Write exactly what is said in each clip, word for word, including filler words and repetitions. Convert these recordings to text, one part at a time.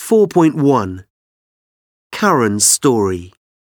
four point one. Karen's story.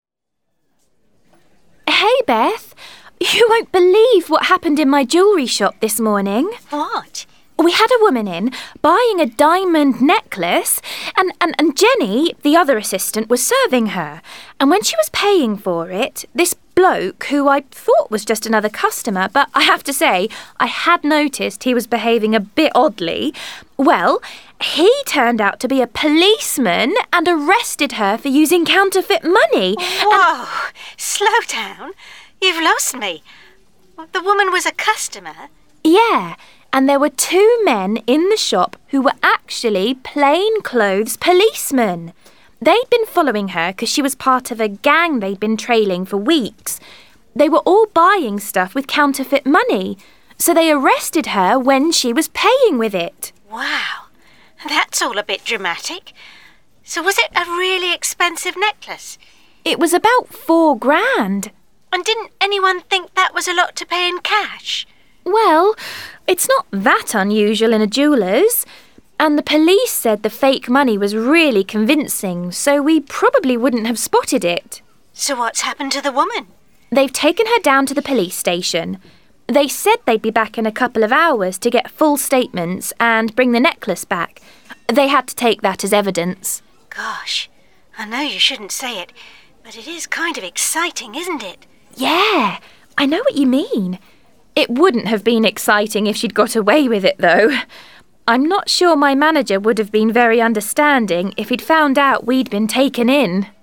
Hey, Beth. You won't believe what happened in my jewellery shop this morning. What? We had a woman in buying a diamond necklace and, and, and Jenny, the other assistant, was serving her. And when she was paying for it, this bloke, who I thought was just another customer, but I have to say, I had noticed he was behaving a bit oddly, well, he turned out to be a policeman and arrested her for using counterfeit money. Whoa! And... Slow down. You've lost me. The woman was a customer? Yeah. And there were two men in the shop who were actually plainclothes policemen. They'd been following her because she was part of a gang they'd been trailing for weeks. They were all buying stuff with counterfeit money, so they arrested her when she was paying with it. Wow, that's all a bit dramatic. So was it a really expensive necklace? It was about four grand. And didn't anyone think that was a lot to pay in cash? Well, it's not that unusual in a jeweller's. And the police said the fake money was really convincing, so we probably wouldn't have spotted it. So what's happened to the woman? They've taken her down to the police station. They said they'd be back in a couple of hours to get full statements and bring the necklace back. They had to take that as evidence. Gosh, I know you shouldn't say it, but it is kind of exciting, isn't it? Yeah, I know what you mean. It wouldn't have been exciting if she'd got away with it, though. I'm not sure my manager would have been very understanding if he'd found out we'd been taken in.